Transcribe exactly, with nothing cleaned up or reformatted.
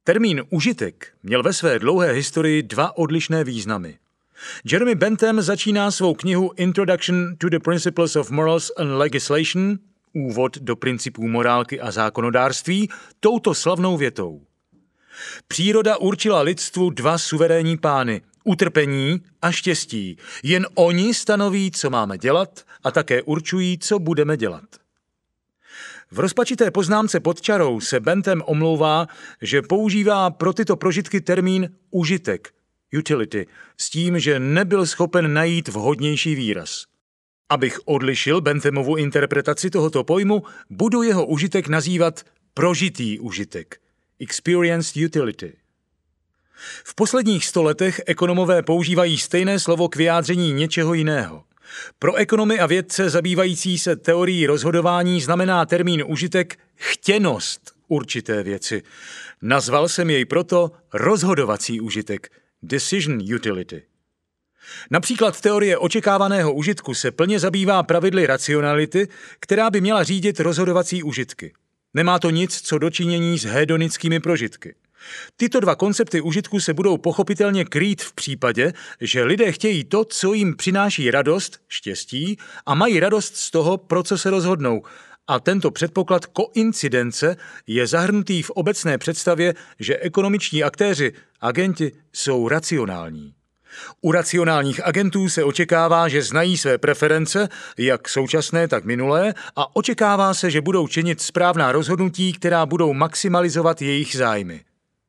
Termín užitek měl ve své dlouhé historii dva odlišné významy. Jeremy Bentham začíná svou knihu Introduction to the Principles of Morals and Legislation, úvod do principů morálky a zákonodárství, touto slavnou větou. Příroda určila lidstvu dva suverénní pány, utrpení a štěstí. Jen oni stanoví, co máme dělat a také určují, co budeme dělat. V rozpačité poznámce pod čarou se Bentham omlouvá, že používá pro tyto prožitky termín užitek, utility, s tím, že nebyl schopen najít vhodnější výraz. Abych odlišil Benthamovu interpretaci tohoto pojmu, budu jeho užitek nazývat prožitý užitek, experienced utility. V posledních sto letech ekonomové používají stejné slovo k vyjádření něčeho jiného. Pro ekonomy a vědce zabývající se teorií rozhodování znamená termín užitek chtěnost určité věci. Nazval jsem jej proto rozhodovací užitek, decision utility. Například teorie očekávaného užitku se plně zabývá pravidly racionality, která by měla řídit rozhodovací užitky. Nemá to nic co dočinění s hedonickými prožitky. Tyto dva koncepty užitku se budou pochopitelně krýt v případě, že lidé chtějí to, co jim přináší radost, štěstí, a mají radost z toho, pro co se rozhodnou. A tento předpoklad koincidence je zahrnutý v obecné představě, že ekonomičtí aktéři, agenti, jsou racionální. U racionálních agentů se očekává, že znají své preference, jak současné, tak minulé, a očekává se, že budou činit správná rozhodnutí, která budou maximalizovat jejich zájmy.